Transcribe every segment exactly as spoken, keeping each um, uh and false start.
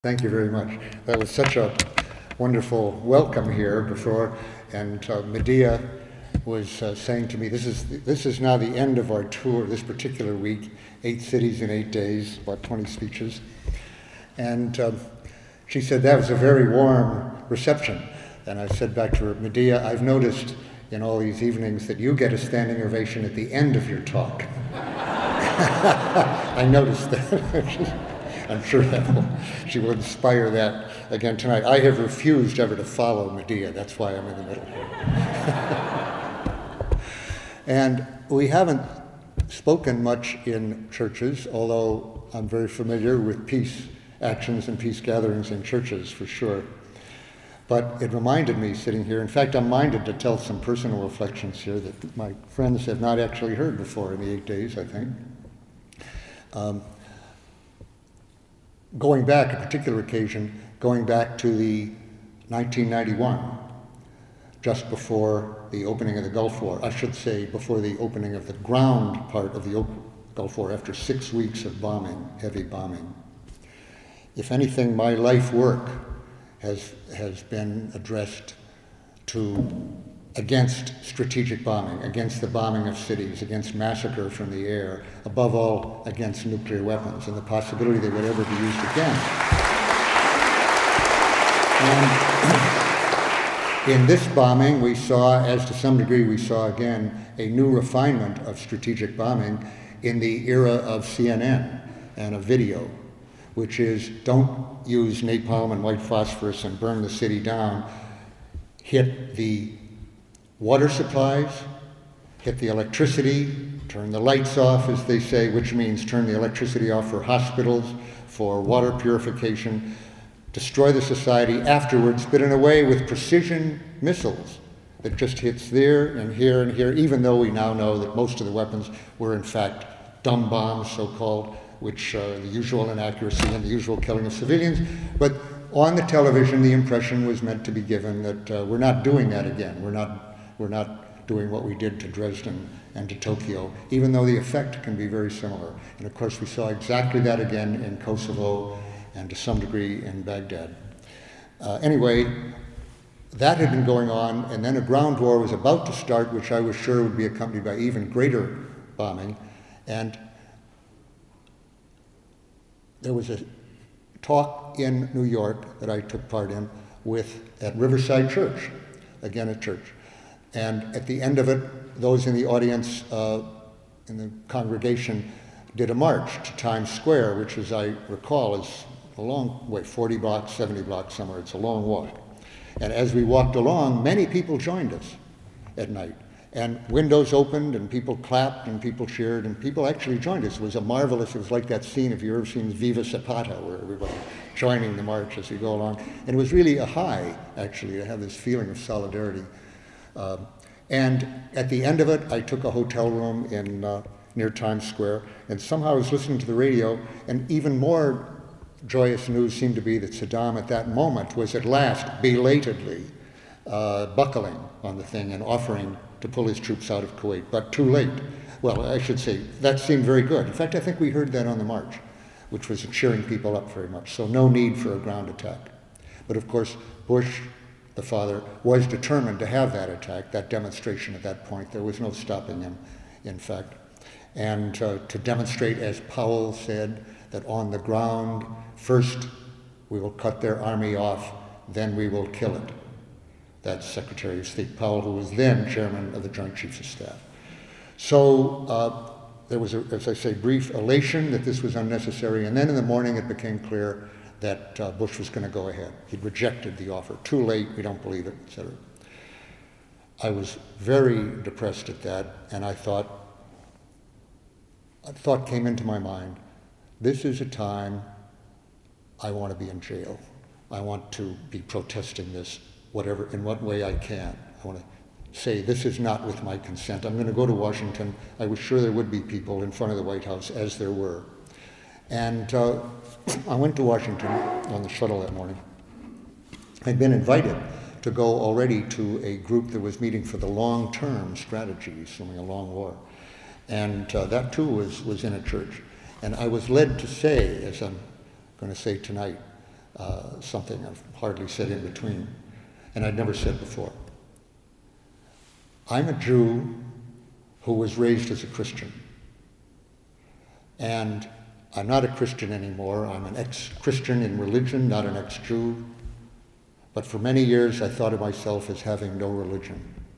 Thank you very much. That was such a wonderful welcome here before, and uh, Medea was uh, saying to me, this is this is now the end of our tour this particular week, eight cities in eight days, about twenty speeches. And um, she said that was a very warm reception. And I said back to her, Medea, I've noticed in all these evenings that you get a standing ovation at the end of your talk. I noticed that. I'm sure that will, she will inspire that again tonight. I have refused ever to follow Medea. That's why I'm in the middle here. And we haven't spoken much in churches, although I'm very familiar with peace actions and peace gatherings in churches for sure. But it reminded me sitting here, in fact, I'm minded to tell some personal reflections here that my friends have not actually heard before in the eight days, I think. Um, Going back, a particular occasion, going back to the nineteen ninety-one, just before the opening of the Gulf War, I should say before the opening of the ground part of the Gulf War, after six weeks of bombing, heavy bombing. If anything, my life work has, has been addressed to against strategic bombing, against the bombing of cities, against massacre from the air, above all against nuclear weapons and the possibility they would ever be used again. And in this bombing, we saw, as to some degree we saw again, a new refinement of strategic bombing in the era of C N N and of video, which is don't use napalm and white phosphorus and burn the city down, hit the water supplies, hit the electricity, turn the lights off, as they say, which means turn the electricity off for hospitals, for water purification, destroy the society afterwards, but in a way with precision missiles that just hits there and here and here, even though we now know that most of the weapons were in fact dumb bombs, so-called, which uh, the usual inaccuracy and the usual killing of civilians. But on the television, the impression was meant to be given that uh, we're not doing that again. We're not We're not doing what we did to Dresden and to Tokyo, even though the effect can be very similar. And of course, we saw exactly that again in Kosovo and to some degree in Baghdad. Uh, anyway, that had been going on, and then a ground war was about to start, which I was sure would be accompanied by even greater bombing. And there was a talk in New York that I took part in with at Riverside Church, again a church. And at the end of it, those in the audience, uh, in the congregation, did a march to Times Square, which, as I recall, is a long way, forty blocks, seventy blocks somewhere. It's a long walk. And as we walked along, many people joined us at night. And windows opened, and people clapped, and people cheered, and people actually joined us. It was a marvelous, it was like that scene, if you've ever seen Viva Zapata, where everybody joining the march as we go along. And it was really a high, actually, to have this feeling of solidarity. Um, and at the end of it, I took a hotel room in uh, near Times Square, and somehow I was listening to the radio, and even more joyous news seemed to be that Saddam at that moment was at last belatedly uh, buckling on the thing and offering to pull his troops out of Kuwait, but too late. Well, I should say, that seemed very good. In fact, I think we heard that on the march, which was cheering people up very much, so no need for a ground attack. But of course, Bush, the father, was determined to have that attack, that demonstration at that point. There was no stopping him, in fact. And uh, to demonstrate, as Powell said, that on the ground, first we will cut their army off, then we will kill it. That's Secretary of State Powell, who was then chairman of the Joint Chiefs of Staff. So uh, there was, a, as I say, brief elation that this was unnecessary, and then in the morning it became clear that uh, Bush was going to go ahead. He'd rejected the offer. Too late, we don't believe it, et cetera. I was very depressed at that, and I thought, a thought came into my mind, this is a time I want to be in jail. I want to be protesting this, whatever, in what way I can. I want to say, this is not with my consent. I'm going to go to Washington. I was sure there would be people in front of the White House, as there were. And uh, I went to Washington on the shuttle that morning. I'd been invited to go already to a group that was meeting for the long-term strategy, assuming a long war. And uh, that too was, was in a church. And I was led to say, as I'm going to say tonight, uh, something I've hardly said in between, and I'd never said before. I'm a Jew who was raised as a Christian. And I'm not a Christian anymore. I'm an ex-Christian in religion, not an ex-Jew. But for many years, I thought of myself as having no religion.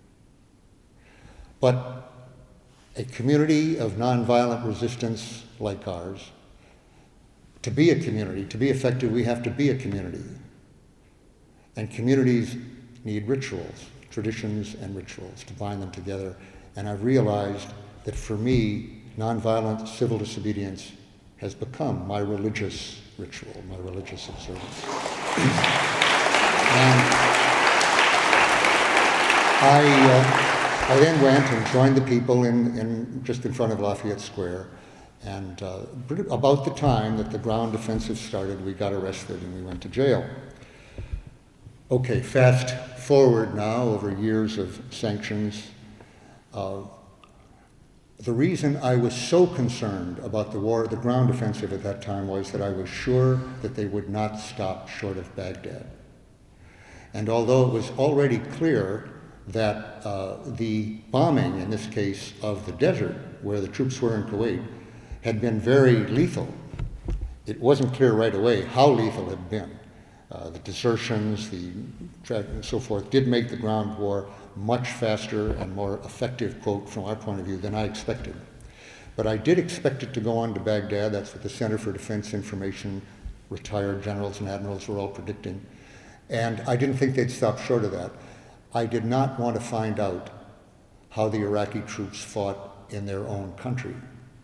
But a community of nonviolent resistance like ours, to be a community, to be effective, we have to be a community. And communities need rituals, traditions and rituals to bind them together. And I've realized that for me, nonviolent civil disobedience has become my religious ritual, my religious observance. And I, uh, I then went and joined the people in, in just in front of Lafayette Square. And uh, about the time that the ground offensive started, we got arrested and we went to jail. Okay, fast forward now over years of sanctions. Uh, the reason I was so concerned about the war, the ground offensive at that time, was that I was sure that they would not stop short of Baghdad. And although it was already clear that uh, the bombing, in this case, of the desert, where the troops were in Kuwait, had been very lethal, it wasn't clear right away how lethal it had been. Uh, the desertions, the and so forth, did make the ground war much faster and more effective, quote, from our point of view, than I expected. But I did expect it to go on to Baghdad. That's what the Center for Defense Information, retired generals and admirals were all predicting. And I didn't think they'd stop short of that. I did not want to find out how the Iraqi troops fought in their own country,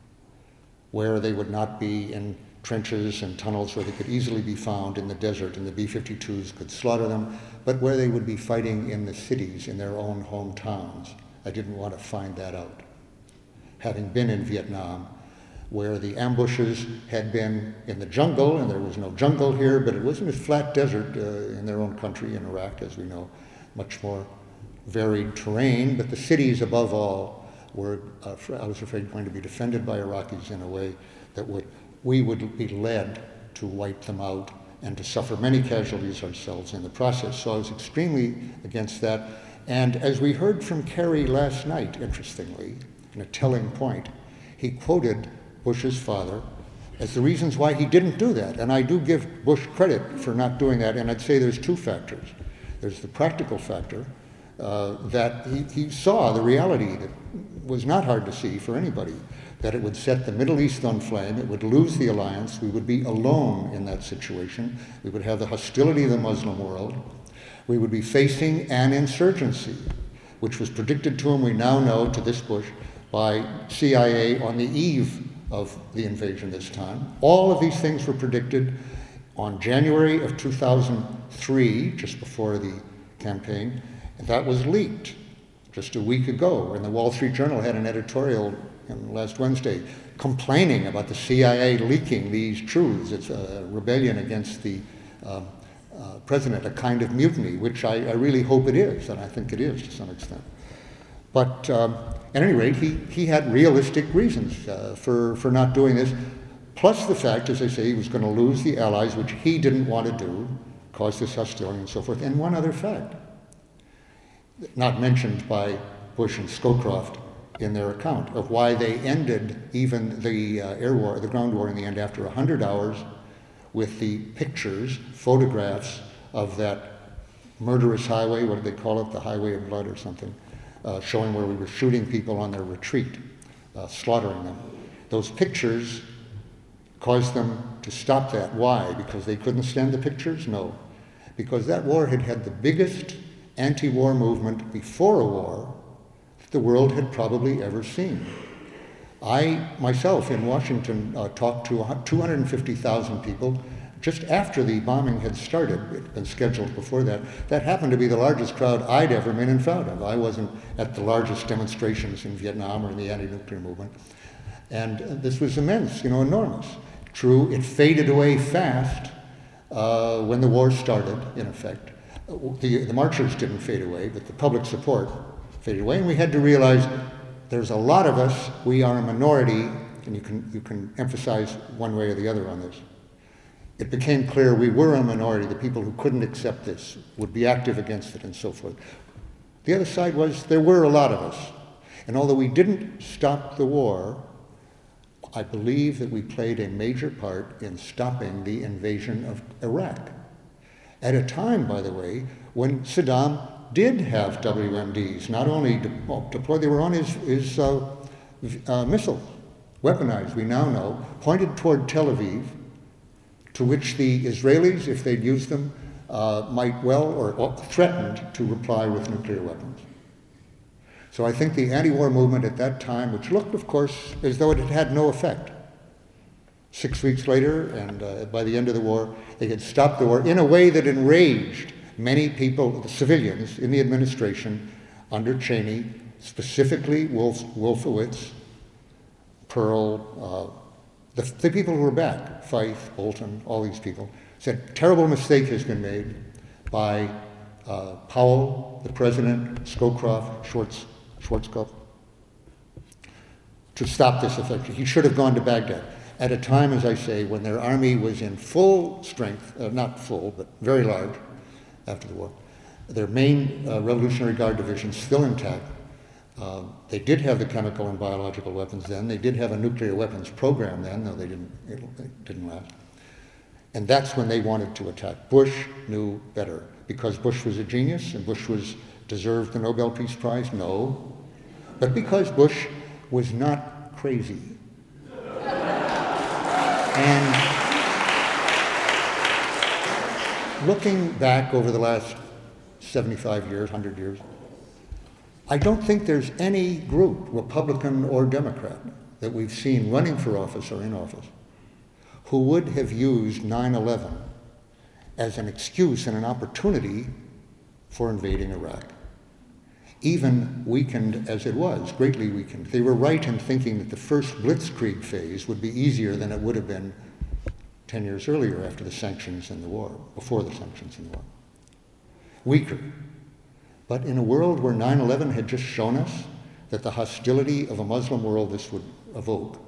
where they would not be in trenches and tunnels where they could easily be found in the desert and the B fifty-twos could slaughter them, but where they would be fighting in the cities, in their own hometowns. I didn't want to find that out. Having been in Vietnam, where the ambushes had been in the jungle, and there was no jungle here, but it wasn't a flat desert uh, in their own country, in Iraq, as we know, much more varied terrain, but the cities above all were, uh, I was afraid, going to be defended by Iraqis in a way that would we would be led to wipe them out and to suffer many casualties ourselves in the process. So I was extremely against that. And as we heard from Kerry last night, interestingly, in a telling point, he quoted Bush's father as the reasons why he didn't do that. And I do give Bush credit for not doing that, and I'd say there's two factors. There's the practical factor, uh, that he, he saw the reality that was not hard to see for anybody, that it would set the Middle East on flame, it would lose the alliance, we would be alone in that situation, we would have the hostility of the Muslim world, we would be facing an insurgency, which was predicted to him, we now know, to this Bush, by C I A on the eve of the invasion this time. All of these things were predicted on January of two thousand three, just before the campaign, and that was leaked just a week ago, and the Wall Street Journal had an editorial last Wednesday complaining about the C I A leaking these truths. It's a rebellion against the um, uh, president, a kind of mutiny, which I, I really hope it is, and I think it is to some extent. But um, at any rate, he, he had realistic reasons uh, for, for not doing this, plus the fact, as I say, he was going to lose the allies, which he didn't want to do, cause this hostility and so forth. And one other fact, not mentioned by Bush and Scowcroft in their account, of why they ended even the uh, air war, the ground war in the end, after one hundred hours, with the pictures, photographs of that murderous highway, what did they call it, the highway of blood or something, uh, showing where we were shooting people on their retreat, uh, slaughtering them. Those pictures caused them to stop that. Why? Because they couldn't stand the pictures? No. Because that war had had the biggest anti-war movement before a war the world had probably ever seen. I, myself, in Washington, uh, talked to two hundred fifty thousand people just after the bombing had started. It had been scheduled before that. That happened to be the largest crowd I'd ever been in front of. I wasn't at the largest demonstrations in Vietnam or in the anti-nuclear movement. And uh, this was immense, you know, enormous. True, it faded away fast uh, when the war started, in effect. The, the marchers didn't fade away, but the public support faded away, and we had to realize there's a lot of us, we are a minority, and you can, you can emphasize one way or the other on this. it became clear we were a minority. The people who couldn't accept this would be active against it and so forth. The other side was there were a lot of us. And although we didn't stop the war, I believe that we played a major part in stopping the invasion of Iraq. At a time, by the way, when Saddam did have W M Ds, not only de- deployed, they were on his, his uh, uh, missiles, weaponized, we now know, pointed toward Tel Aviv, to which the Israelis, if they'd used them, uh, might well or, or threatened to reply with nuclear weapons. So I think the anti-war movement at that time, which looked, of course, as though it had had no effect, six weeks later, and uh, by the end of the war, they had stopped the war in a way that enraged many people, the civilians in the administration under Cheney, specifically Wolf, Wolfowitz, Pearl, uh, the, the people who were back, Fife, Bolton, all these people, said, terrible mistake has been made by uh, Powell, the president, Scowcroft, Schwartz, Schwarzkopf, to stop this effect. He should have gone to Baghdad at a time, as I say, when their army was in full strength, uh, not full, but very large after the war. Their main uh, Revolutionary Guard division still intact. Uh, they did have the chemical and biological weapons then. They did have a nuclear weapons program then, though they didn't, it, it didn't last. And that's when they wanted to attack. Bush knew better. Because Bush was a genius and Bush was deserved the Nobel Peace Prize? No. But because Bush was not crazy. And looking back over the last seventy-five years, one hundred years, I don't think there's any group, Republican or Democrat, that we've seen running for office or in office, who would have used nine eleven as an excuse and an opportunity for invading Iraq. Even weakened as it was, greatly weakened. They were right in thinking that the first blitzkrieg phase would be easier than it would have been ten years earlier after the sanctions and the war, before the sanctions and the war. Weaker. But in a world where nine eleven had just shown us that the hostility of a Muslim world this would evoke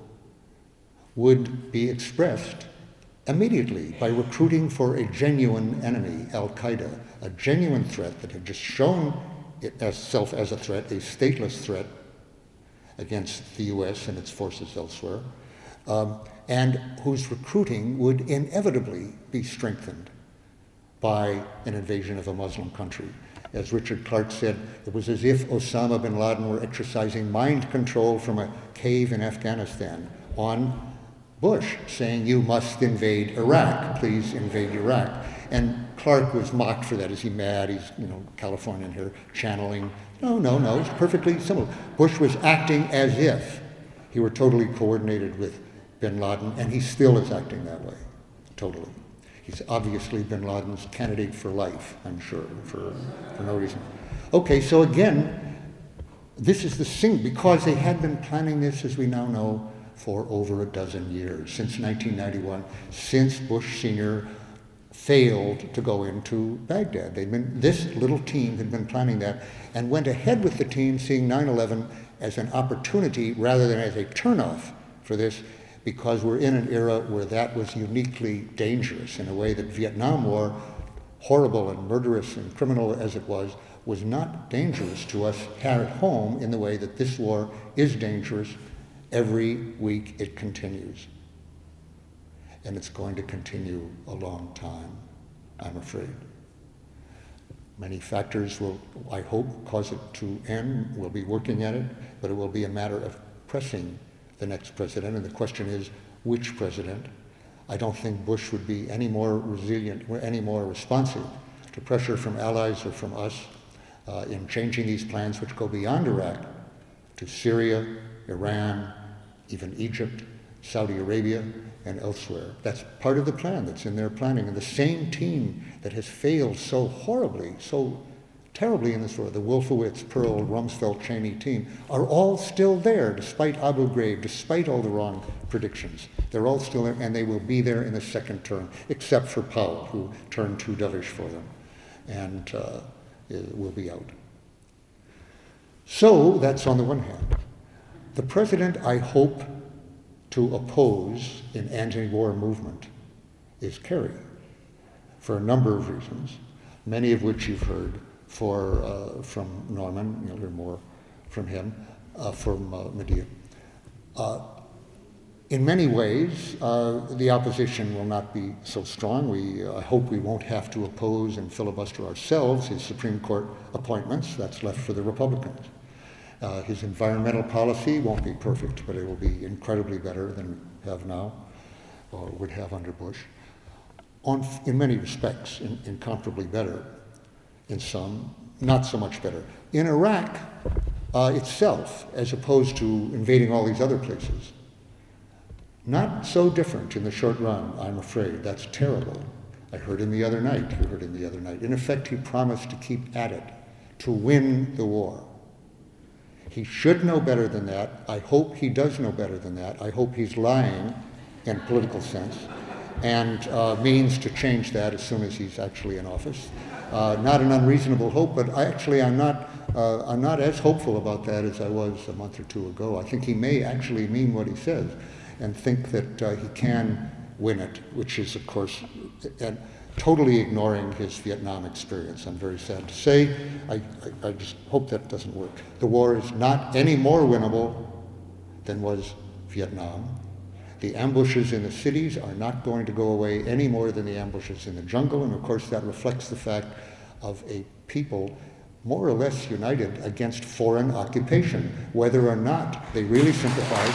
would be expressed immediately by recruiting for a genuine enemy, Al-Qaeda, a genuine threat that had just shown itself as a threat, a stateless threat against the U S and its forces elsewhere, um, and whose recruiting would inevitably be strengthened by an invasion of a Muslim country. As Richard Clarke said, it was as if Osama bin Laden were exercising mind control from a cave in Afghanistan on Bush, saying, you must invade Iraq, please invade Iraq. And Clarke was mocked for that. Is he mad? He's, you know, Californian here, channeling. No, no, no, it's perfectly simple. Bush was acting as if he were totally coordinated with bin Laden, and he still is acting that way, totally. He's obviously bin Laden's candidate for life, I'm sure, for, for no reason. Okay, so again, this is the thing, because they had been planning this, as we now know, for over a dozen years, since nineteen ninety-one, since Bush Senior failed to go into Baghdad. They'd been, this little team had been planning that and went ahead with the team, seeing nine eleven as an opportunity rather than as a turnoff for this, because we're in an era where that was uniquely dangerous in a way that Vietnam War, horrible and murderous and criminal as it was, was not dangerous to us here at home in the way that this war is dangerous. Every week it continues. And it's going to continue a long time, I'm afraid. Many factors will, I hope, cause it to end. We'll be working at it, but it will be a matter of pressing the next president. And the question is, which president? I don't think Bush would be any more resilient, any more responsive to pressure from allies or from us uh, in changing these plans, which go beyond Iraq to Syria, Iran, even Egypt, Saudi Arabia, and elsewhere. That's part of the plan that's in their planning. And the same team that has failed so horribly, so terribly in this war, the Wolfowitz, Pearl, Rumsfeld, Cheney team, are all still there, despite Abu Ghraib, despite all the wrong predictions. They're all still there, and they will be there in the second term, except for Powell, who turned too dovish for them, and uh, will be out. So that's on the one hand. The president, I hope, to oppose an anti-war movement is Kerry, for a number of reasons, many of which you've heard for, uh, from Norman. You'll hear more from him, uh, from uh, Medea. Uh, in many ways, uh, the opposition will not be so strong. We, uh, I hope we won't have to oppose and filibuster ourselves his Supreme Court appointments. That's left for the Republicans. Uh, his environmental policy won't be perfect, but it will be incredibly better than we have now, or would have under Bush. On, in many respects, in, incomparably better. In some, not so much better. In Iraq uh, itself, as opposed to invading all these other places, not so different in the short run, I'm afraid. That's terrible. I heard him the other night. You heard him the other night. In effect, he promised to keep at it, to win the war. He should know better than that. I hope he does know better than that. I hope he's lying in a political sense and uh, means to change that as soon as he's actually in office. Uh, not an unreasonable hope, but I actually I'm not, uh, I'm not as hopeful about that as I was a month or two ago. I think he may actually mean what he says and think that uh, he can win it, which is, of course, and totally ignoring his Vietnam experience. I'm very sad to say. I, I, I just hope that doesn't work. The war is not any more winnable than was Vietnam. The ambushes in the cities are not going to go away any more than the ambushes in the jungle, and of course that reflects the fact of a people more or less united against foreign occupation, whether or not they really sympathize,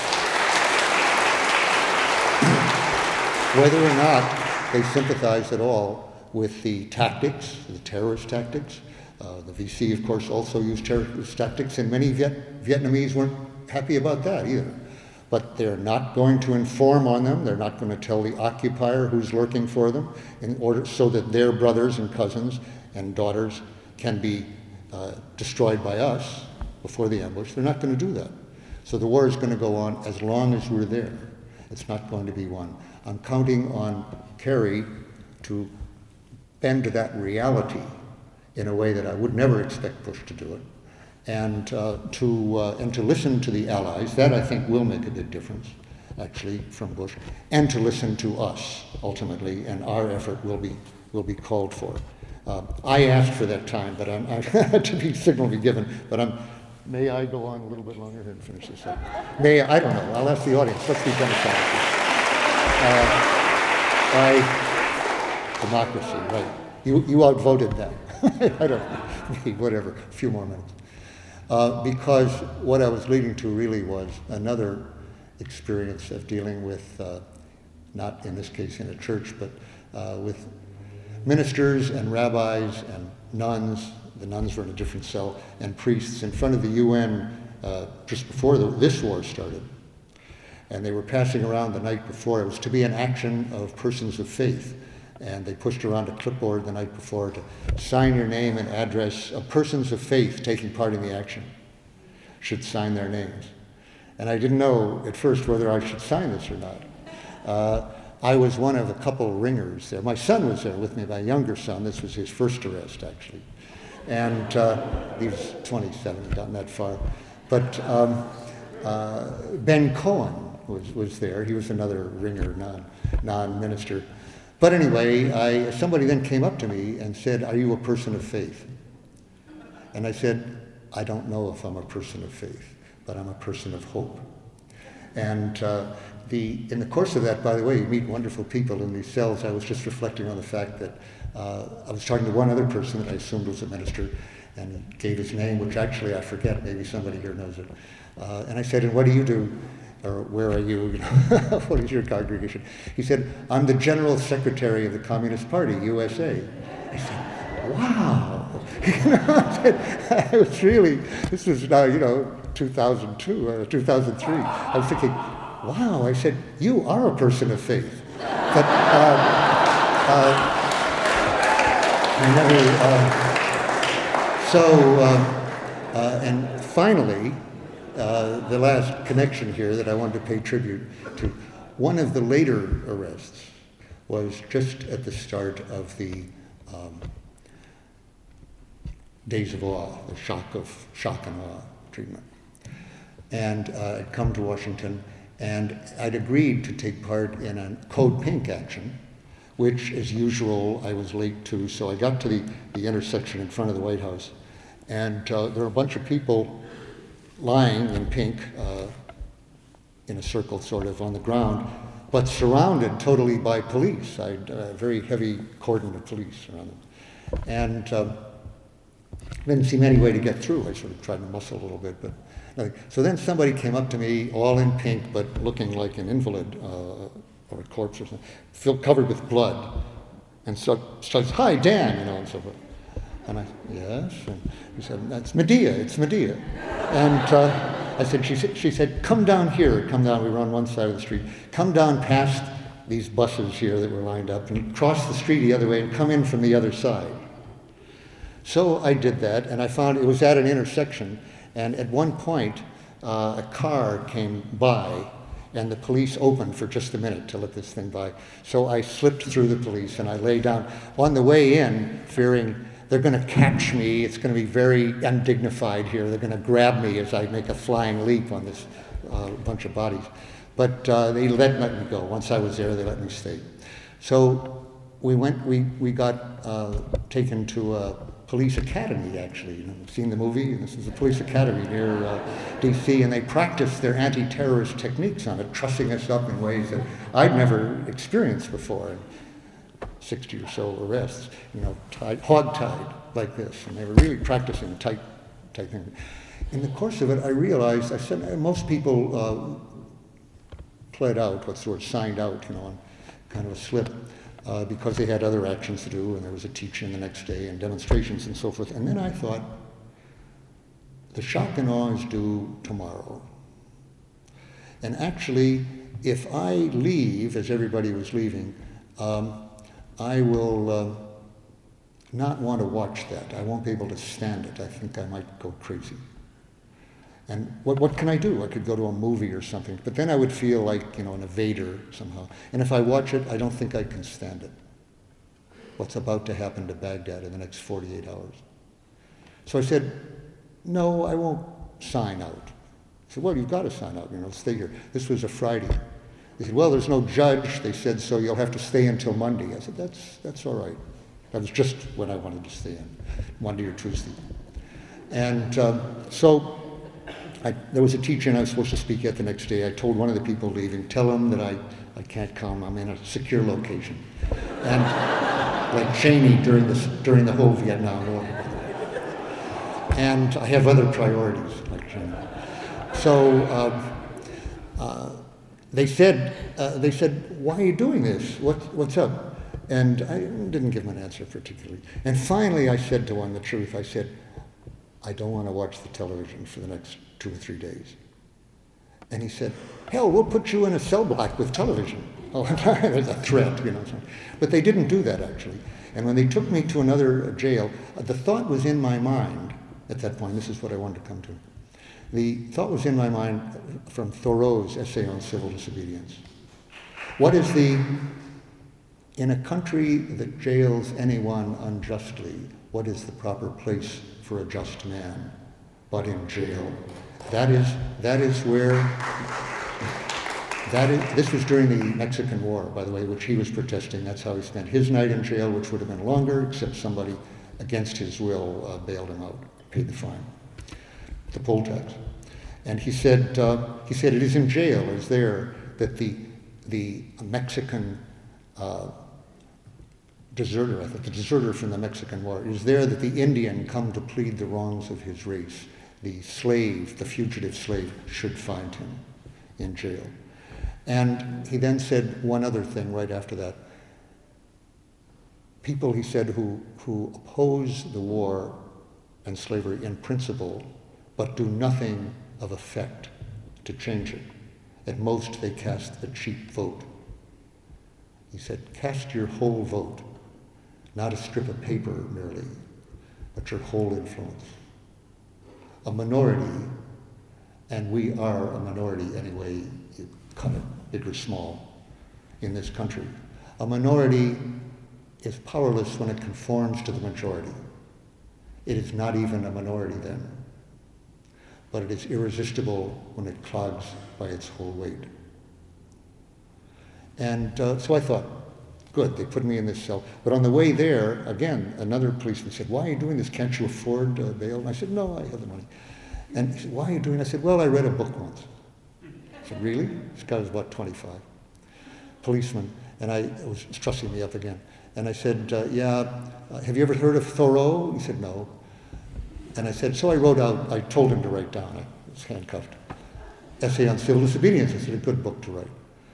whether or not they sympathize at all with the tactics, the terrorist tactics. Uh, the V C, of course, also used terrorist tactics, and many Viet- Vietnamese weren't happy about that either. But they're not going to inform on them. They're not going to tell the occupier who's lurking for them in order so that their brothers and cousins and daughters can be uh, destroyed by us before the ambush. They're not going to do that. So the war is going to go on as long as we're there. It's not going to be won. I'm counting on Kerry to bend to that reality in a way that I would never expect Bush to do it. And uh, to uh, and to listen to the allies. That, I think, will make a big difference, actually, from Bush, and to listen to us ultimately, and our effort will be will be called for. Uh, I asked for that time, but I'm, I to be signal be given. But I'm. May I go on a little bit longer and finish this up? May I? I don't know. I'll ask the audience. Let's be democratic. Uh, I democracy, right? You you outvoted that. I don't know. Whatever. A few more minutes. Uh, because what I was leading to really was another experience of dealing with, uh, not in this case in a church, but uh, with ministers and rabbis and nuns. The nuns were in a different cell, and priests in front of the U N uh, just before the, this war started. And they were passing around the night before. It was to be an action of persons of faith. And they pushed around a clipboard the night before to sign your name and address of persons of faith taking part in the action should sign their names. And I didn't know at first whether I should sign this or not. Uh, I was one of a couple of ringers there. My son was there with me, my younger son. This was his first arrest, actually. And uh, he was twenty-seven, he'd gotten that far. But um, uh, Ben Cohen was, was there. He was another ringer, non, non-minister. But anyway, I, somebody then came up to me and said, "Are you a person of faith?" And I said, "I don't know if I'm a person of faith, but I'm a person of hope." And uh, the, in the course of that, by the way, you meet wonderful people in these cells. I was just reflecting on the fact that uh, I was talking to one other person that I assumed was a minister, and he gave his name, which actually I forget. Maybe somebody here knows it. Uh, and I said, "And what do you do? Or where are you? You know, what is your congregation?" He said, "I'm the General Secretary of the Communist Party, U S A." I said, "Wow." You know, I said, I was really, this was now, you know, two thousand two or two thousand three. I was thinking, wow, I said, "You are a person of faith." But, uh, uh, never, uh, so, uh, uh, and finally, Uh, the last connection here that I wanted to pay tribute to, one of the later arrests was just at the start of the um, Days of Awe, the shock of shock and awe treatment. And uh, I'd come to Washington, and I'd agreed to take part in a Code Pink action which, as usual, I was late to. So I got to the, the intersection in front of the White House, and uh, there were a bunch of people lying in pink uh, in a circle sort of on the ground, but surrounded totally by police. I had a very heavy cordon of police around them. And uh, didn't seem any way to get through. I sort of tried to muscle a little bit, but nothing. So then somebody came up to me, all in pink, but looking like an invalid uh, or a corpse or something, filled, covered with blood, and so starts, "Hi, Dan," you know, and so forth. And I, "Yes," and he said, "That's Medea, it's Medea." And uh, I said, she said, she said, "Come down here, come down," we were on one side of the street, "come down past these buses here that were lined up and cross the street the other way and come in from the other side." So I did that, and I found it was at an intersection, and at one point uh, a car came by, and the police opened for just a minute to let this thing by. So I slipped through the police, and I lay down. On the way in, fearing they're going to catch me, it's going to be very undignified here, they're going to grab me as I make a flying leap on this uh, bunch of bodies. But uh, they let, let me go. Once I was there, they let me stay. So we went, we, we got uh, taken to a police academy, actually. You know, seen the movie? This is a police academy near uh, D C, and they practiced their anti-terrorist techniques on it, trussing us up in ways that I'd never experienced before. sixty or so arrests, you know, tied, hog-tied like this, and they were really practicing tight, tight thing. In the course of it, I realized, I said, most people uh, pled out, what's the word, signed out, you know, on kind of a slip, uh, because they had other actions to do, and there was a teach-in the next day, and demonstrations and so forth. And then I thought, the shock and awe is due tomorrow. And actually, if I leave, as everybody was leaving, um, I will uh, not want to watch that. I won't be able to stand it. I think I might go crazy. And what, what can I do? I could go to a movie or something, but then I would feel like, you know, an evader somehow. And if I watch it, I don't think I can stand it. What's about to happen to Baghdad in the next forty-eight hours. So I said, no, I won't sign out. I said, well, you've got to sign out, you know, stay here. This was a Friday. They said, well, there's no judge. They said, so you'll have to stay until Monday. I said, that's that's all right. That was just when I wanted to stay in, Monday or Tuesday. And um, so I, there was a teach-in I was supposed to speak at the next day. I told one of the people leaving, tell them that I, I can't come. I'm in a secure location. And like Cheney during the, during the whole Vietnam War. And I have other priorities, like Cheney. So uh, uh, they said, uh, they said, why are you doing this? What, what's up? And I didn't give them an answer particularly. And finally I said to one the truth. I said, I don't want to watch the television for the next two or three days. And he said, hell, we'll put you in a cell block with television. Oh, there's a threat, you know. But they didn't do that, actually. And when they took me to another jail, the thought was in my mind at that point. This is what I wanted to come to. The thought was in my mind from Thoreau's essay on civil disobedience. What is the, in a country that jails anyone unjustly, what is the proper place for a just man but in jail? That is, that is where, that is, this was during the Mexican War, by the way, which he was protesting. That's how he spent his night in jail, which would have been longer, except somebody, against his will, uh, bailed him out, paid the fine, the poll tax. And he said, uh, he said, it is in jail, it is there that the, the Mexican uh, deserter, I think, the deserter from the Mexican War, it is there that the Indian come to plead the wrongs of his race. The slave, the fugitive slave, should find him in jail. And he then said one other thing right after that. People, he said, who, who oppose the war and slavery in principle, but do nothing of effect to change it. At most, they cast a cheap vote. He said, cast your whole vote, not a strip of paper merely, but your whole influence. A minority, and we are a minority anyway, you cut it big or small in this country. A minority is powerless when it conforms to the majority. It is not even a minority then, but it is irresistible when it clogs by its whole weight. And uh, so I thought, Good, they put me in this cell. But on the way there, again, another policeman said, why are you doing this? Can't you afford uh, bail? And I said, no, I have the money. And he said, why are you doing it? I said, well, I read a book once. I said, really? This guy was about twenty-five. Policeman, and I it was trussing me up again. And I said, uh, yeah, uh, have you ever heard of Thoreau? He said, no. And I said, so I wrote out, I told him to write down, I was handcuffed, Essay on Civil Disobedience. I said, a good book to write.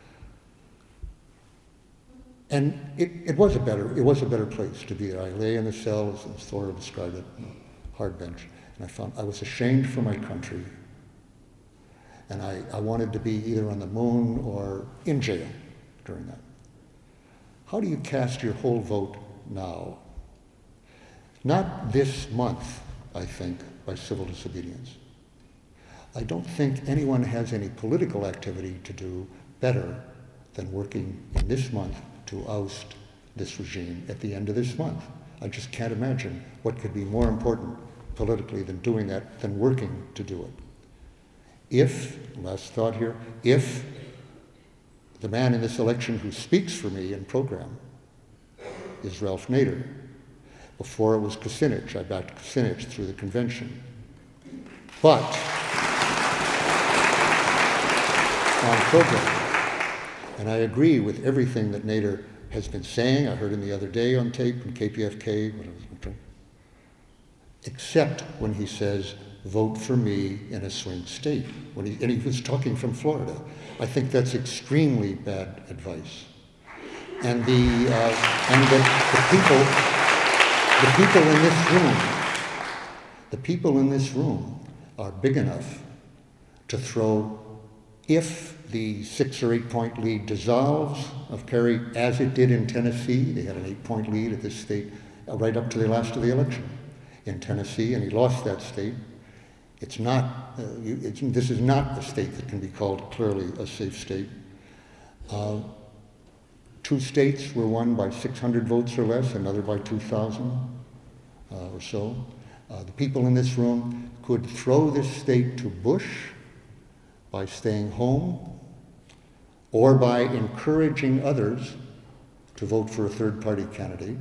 And it, it was a better it was a better place to be there. I lay in the cells, as Thoreau described it, hard bench, and I found I was ashamed for my country. And I, I wanted to be either on the moon or in jail during that. How do you cast your whole vote now? Not this month, I think, by civil disobedience. I don't think anyone has any political activity to do better than working in this month to oust this regime at the end of this month. I just can't imagine what could be more important politically than doing that, than working to do it. If, last thought here, if the man in this election who speaks for me in program is Ralph Nader. Before it was Kucinich. I backed Kucinich through the convention. But on program, and I agree with everything that Nader has been saying. I heard him the other day on tape from K P F K, when I was, except when he says, vote for me in a swing state. When he, and he was talking from Florida. I think that's extremely bad advice. And the uh, and the, the people, the people in this room, the people in this room are big enough to throw, if the six or eight point lead dissolves of Kerry, as it did in Tennessee. They had an eight point lead at this state uh, right up to the last of the election in Tennessee, and he lost that state. It's not, uh, you, it's, this is not a state that can be called clearly a safe state. Uh, two states were won by six hundred votes or less, another by two thousand uh, or so. Uh, the people in this room could throw this state to Bush by staying home, or by encouraging others to vote for a third-party candidate,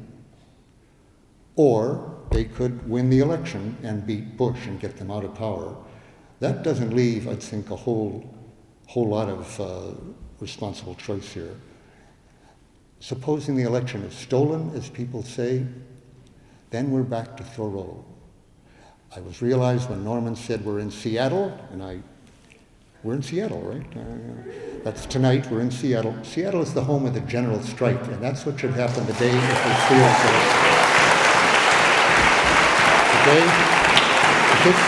or they could win the election and beat Bush and get them out of power. That doesn't leave, I think, a whole, whole lot of uh, responsible choice here. Supposing the election is stolen, as people say, then we're back to Thoreau. I was realized when Norman said we're in Seattle, and I We're in Seattle, right? Uh, that's tonight, we're in Seattle. Seattle is the home of the general strike, and that's what should happen the day if they steal it. Today, if this,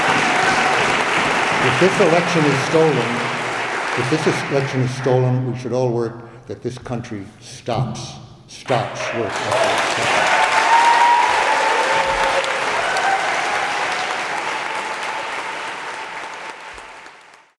if this election is stolen, if this election is stolen, we should all work that this country stops, stops work.